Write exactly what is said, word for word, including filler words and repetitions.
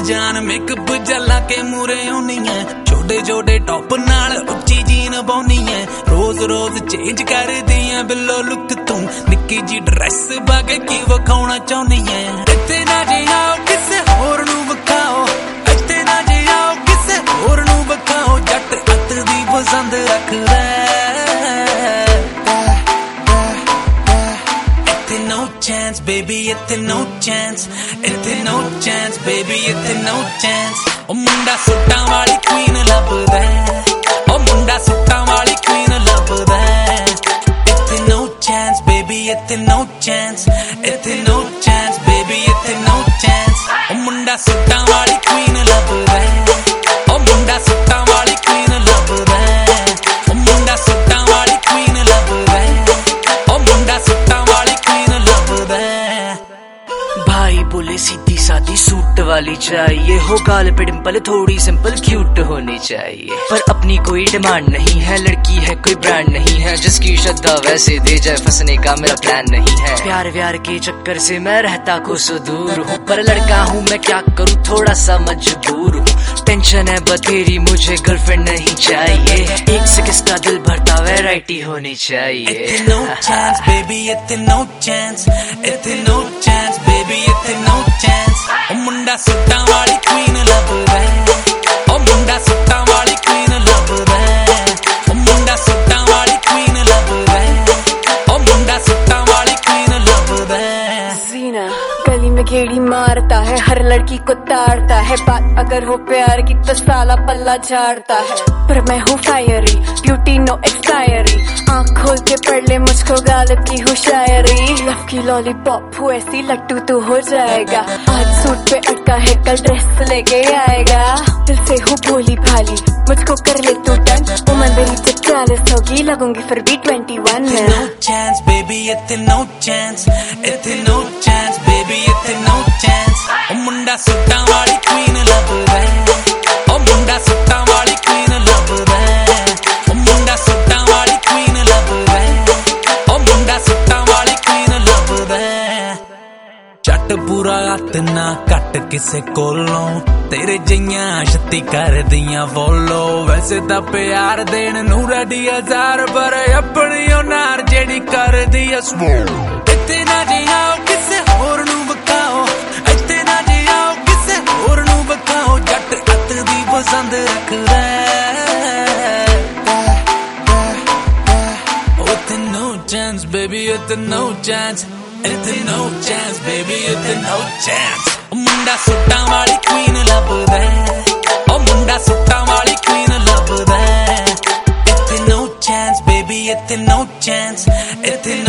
जान मेकअप जला के मूरे होनी है, छोटे छोटे टॉप नाल उच्ची जीन पाउनी है, रोज रोज चेंज कर दिया बिल्लो लुक तू, निक्की जी ड्रेस पाके की विखाउणा चाहुंदी है। इत्थे ना जे आओ किसे होर नूं विखाओ, इत्थे ना जे आओ किसे होर नूं विखाओ, जट अत दी पसंद रखदा no chance, baby, it's no chance. It's no chance, baby, it's no chance. Oh, munda sutta wali queen labda hai. Oh, munda sutta wali queen labda hai. It's no chance, baby, it's no chance. It's no chance, baby, it's no chance. Oh, munda sutta wali queen labda hai. Oh, munda sutta wali queen labda hai. Oh, munda sutta wali queen labda hai. Oh, munda sutta wali भाई बोले सीधी सादी suit वाली चाहिए, हो गाल पे डिंपल थोड़ी simple cute होनी चाहिए, पर अपनी कोई डिमांड नहीं है, लड़की है कोई ब्रांड नहीं है, जिसकी श्रद्धा वैसे दे जाए फंसने का मेरा प्लान नहीं है। प्यार व्यार के चक्कर से मैं रहता को सो दूर हूँ, पर लड़का हूँ मैं क्या करूँ थोड़ा सा मजबूर हूँ, टेंशन है बतेरी मुझे गर्लफ्रेंड नहीं चाहिए, एक से किसका दिल भरता वैरायटी होनी चाहिए। no chance baby, it's no chance, it's no chance baby, it's no chance. Oh मुंडा सुट्टा वाली queen लभदा है, oh मुंडा सुट्टा वाली queen लभदा है, oh मुंडा सुट्टा वाली queen लभदा है, oh मुंडा सुट्टा वाली queen लभदा है। जीना गली में गेड़ी मारता है, हर लड़की को ताड़ता है, बात अगर हो प्यार की तो साला पल्ला झाड़ता है, पर मैं हूँ फायरी ब्यूटी नो एक्सपायरी, आँख खोल के पढ़ ले मुझको गालिब की हूँ शायरी, लव की लॉलीपॉप हूँ ऐसी लट्टू तू हो जाएगा, आज सूट पे अटका है कल ड्रेस लेके आएगा, दिल से हूँ भोली भाली मुझको कर ले तू डन, उम्र मेरी जब चालीस होगी लगूंगी फिर भी ट्वेंटी वन में। No chance baby, it's no chance, it's no chance baby, it's no chance. Oh मुंडा सुट्टा वाली queen लभदा है, oh मुंडा सुट्टा वाली queen लभदा है, oh मुंडा सुट्टा वाली queen लभदा है, oh मुंडा सुट्टा वाली queen लभदा है। झट पूरा हत्थ ना कट किसे कोलों, तेरे जियां छत्ती कर दियां फॉलो, वैसे तां प्यार देन नूं रेडी हजार, पर अपनी ओ नार जेड़ी कर दी स्मोल। इत्थे ना जे आओ किसे होर नूं विखाओ, इत्थे ना जे आओ किसे होर नूं विखाओ, जट अत दी पसंद रखदा It's no chance baby, it's no chance, it's no chance baby, it's no chance. मुंडा सुट्टा वाली queen लभदा है, ओ मुंडा सुट्टा वाली queen लभदा है। It's no chance baby, it's no chance, it's